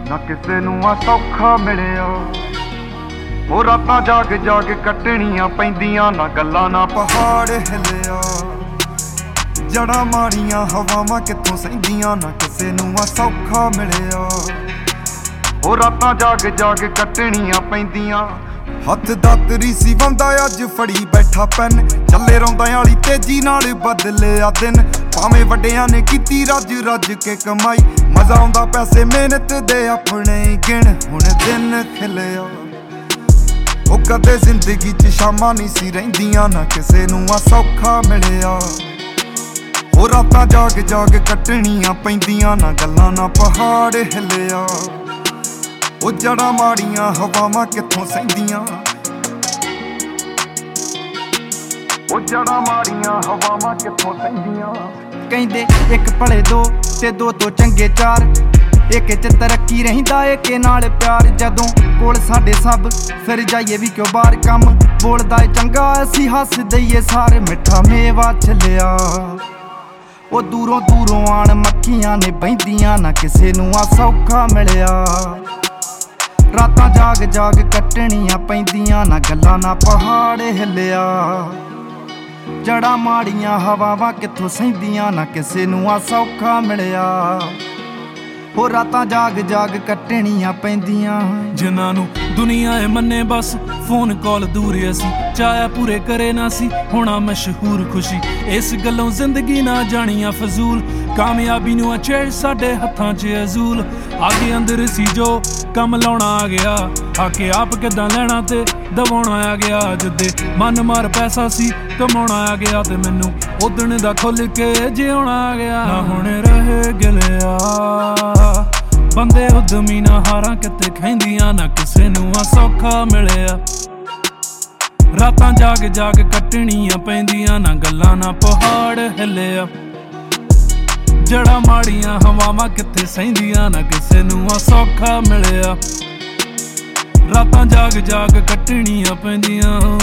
ना किसे नूं आ सौखा मिलिया। ओ रातां जाग जाग कटणियां पैंदियां, ना गल्लां ना पहाड़ हिलिया। जड़ा माड़ियां हवावां कित्थों सहिंदियां, ना किसे नूं आ सौखा मिलिया। ओ रातां जाग जाग कटणियां पैंदियां। हत्थ दातरी सी वंदा अज फड़ी बैठा पैन, चले रौंदा आली तेजी नाल बदलिया दिन। भावें वड्डियां ने कीती रज रज के कमाई, मजा आउंदा पैसे मेहनत दे अपने गिण। हुण दिन खिलिया ओ कदे जिंदगी च शामां नहीं सी रहिंदियां, ना किसे नूं आ सौखा मिलिया। ओ रातां जाग जाग कटणियां पैंदियां, ना गल्लां ना पहाड़ हिलिया। ओ जड़ा माड़ियां हवावां कित्थों सहिंदियां, ओ जड़ा माड़ियां हवावां कित्थों सहिंदियां। कहंदे एक भले दो ते दो तो चंगे चार, एक च तरक्की रहिंदा एक नाल प्यार। जदों कोल साडे सब फिर जाइए भी क्यों बाहर, कम बोलदा ए चंगा असीं हस दईए सार। मिठा मेवा छलिया ओ दूरों दूरों आण मक्खियां ने बहिंदियां, ना किसे नूं आ सौखा मिलिया। रातां जाग जाग कटणियां पैंदियां, ना गल्लां ना पहाड़ हिलिया। जड़ा माड़ियां हवावां कित्थों सहिंदियां, ना किसे नूं आ सौखा मिलिया। हो रातां जाग जाग कटणियां पैंदियां। जिन्हां नूं दुनिया ए मन्ने बस फोन कॉल दूर असी, चाया पूरे करे ना सी होना मशहूर खुशी। इस गल्लों जिंदगी ना जानियां फजूल, कामयाबी नूं छेड़ साडे हत्थां च अजूल। आगे अंदर सी जो कम लाउणा आ गया, आके आप किदां लैणा ते दबाउणा आ गया। जिद्दे मन मार पैसा सी कमाउणा आ गया, ते मैनू उदण दा खुल के जिउणा आ गया। ना हुण रह गिलिया बंदे उद्यमी, ना हारां किते खैंदियां, ना किसे नूं आ सौखा मिलिया। रातां जाग जाग कटणियां पैंदियां, ना गल्लां ना पहाड़ हिलिया। जड़ा माड़ियां हवावां कित्थे सहिंदियां, ना किसे नूं आ सौखा मिलिया। रातां जाग जाग कटणियां पैंदियां।